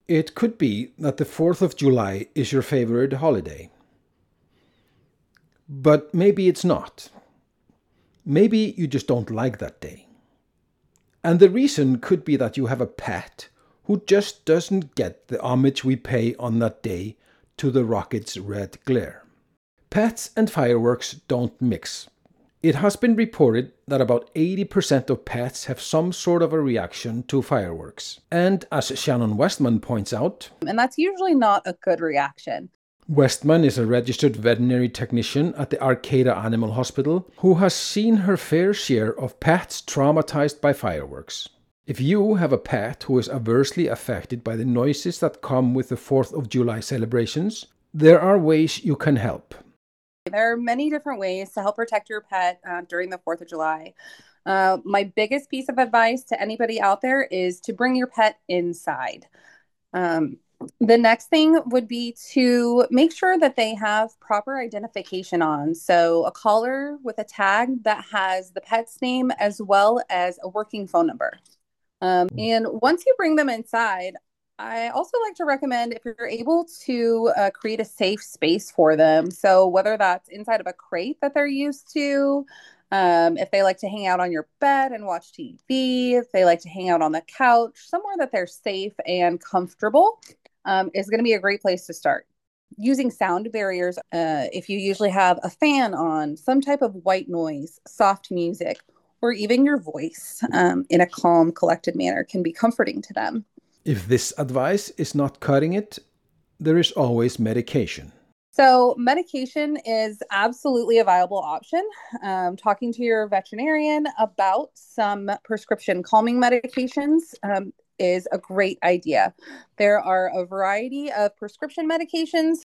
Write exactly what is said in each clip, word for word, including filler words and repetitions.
It could be that the fourth of July is your favorite holiday. But maybe it's not. Maybe you just don't like that day. And the reason could be that you have a pet who just doesn't get the homage we pay on that day to the rocket's red glare. Pets and fireworks don't mix. It has been reported that about eighty percent of pets have some sort of a reaction to fireworks. And as Shannon Westman points out, and that's usually not a good reaction. Westman is a registered veterinary technician at the Arcata Animal Hospital who has seen her fair share of pets traumatized by fireworks. If you have a pet who is adversely affected by the noises that come with the fourth of July celebrations, there are ways you can help. There are many different ways to help protect your pet uh, during the fourth of July. Uh, my biggest piece of advice to anybody out there is to bring your pet inside. Um, the next thing would be to make sure that they have proper identification on. So a collar with a tag that has the pet's name as well as a working phone number. Um, and once you bring them inside, I also like to recommend if you're able to uh, create a safe space for them. So whether that's inside of a crate that they're used to, um, if they like to hang out on your bed and watch T V, if they like to hang out on the couch, somewhere that they're safe and comfortable um, is going to be a great place to start. Using sound barriers, uh, if you usually have a fan on, some type of white noise, soft music, or even your voice um, in a calm, collected manner can be comforting to them. If this advice is not cutting it, there is always medication. So medication is absolutely a viable option. Um, talking to your veterinarian about some prescription calming medications um, is a great idea. There are a variety of prescription medications.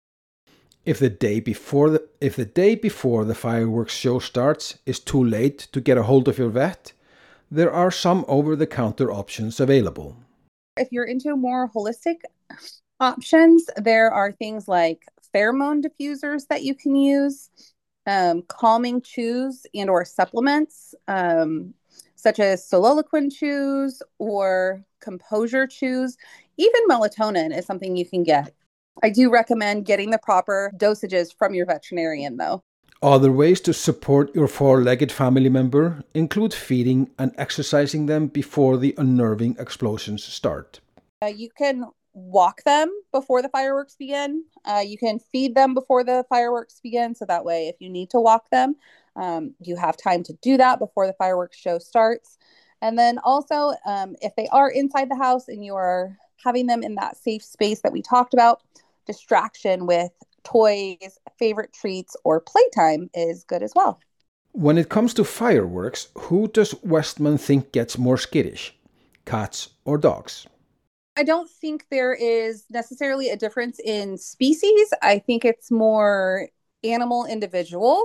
If the day before the, if the day before the fireworks show starts is too late to get a hold of your vet, there are some over-the-counter options available. If you're into more holistic options, there are things like pheromone diffusers that you can use, um, calming chews and or supplements, um, such as Sololoquin chews or composure chews. Even melatonin is something you can get. I do recommend getting the proper dosages from your veterinarian, though. Other ways to support your four-legged family member include feeding and exercising them before the unnerving explosions start. Uh, you can walk them before the fireworks begin. Uh, you can feed them before the fireworks begin. So that way, if you need to walk them, um, you have time to do that before the fireworks show starts. And then also, um, if they are inside the house and you are having them in that safe space that we talked about, distraction with toys, favorite treats, or playtime is good as well. When it comes to fireworks, who does Westman think gets more skittish? Cats or dogs? I don't think there is necessarily a difference in species. I think it's more animal individual.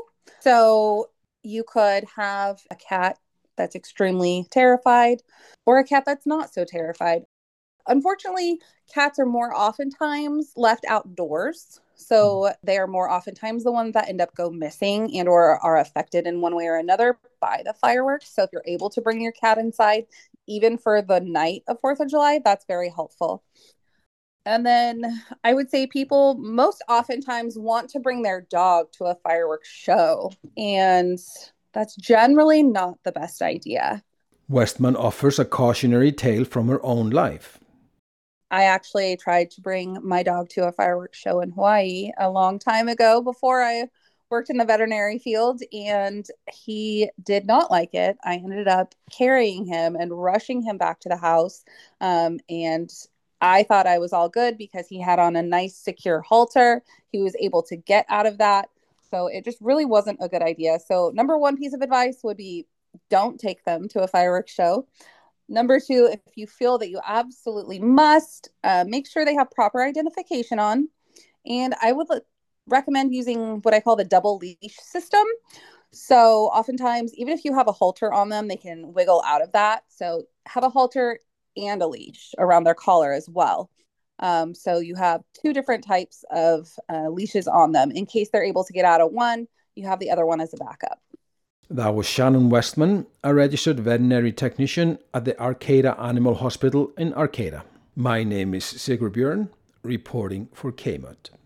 So you could have a cat that's extremely terrified or a cat that's not so terrified. Unfortunately, cats are more oftentimes left outdoors. So they are more oftentimes the ones that end up go missing and or are affected in one way or another by the fireworks. So if you're able to bring your cat inside, even for the night of fourth of July, that's very helpful. And then I would say people most oftentimes want to bring their dog to a fireworks show. And that's generally not the best idea. Westman offers a cautionary tale from her own life. I actually tried to bring my dog to a fireworks show in Hawaii a long time ago before I worked in the veterinary field, and he did not like it. I ended up carrying him and rushing him back to the house. Um, and I thought I was all good because he had on a nice secure halter. He was able to get out of that. So it just really wasn't a good idea. So number one piece of advice would be don't take them to a fireworks show. Number two, if you feel that you absolutely must, uh, make sure they have proper identification on. And I would l- recommend using what I call the double leash system. So oftentimes, even if you have a halter on them, they can wiggle out of that. So have a halter and a leash around their collar as well. Um, so you have two different types of uh, leashes on them. In case they're able to get out of one, you have the other one as a backup. That was Shannon Westman, a registered veterinary technician at the Arcata Animal Hospital in Arcata. My name is Sigurd Björn, reporting for K M U T.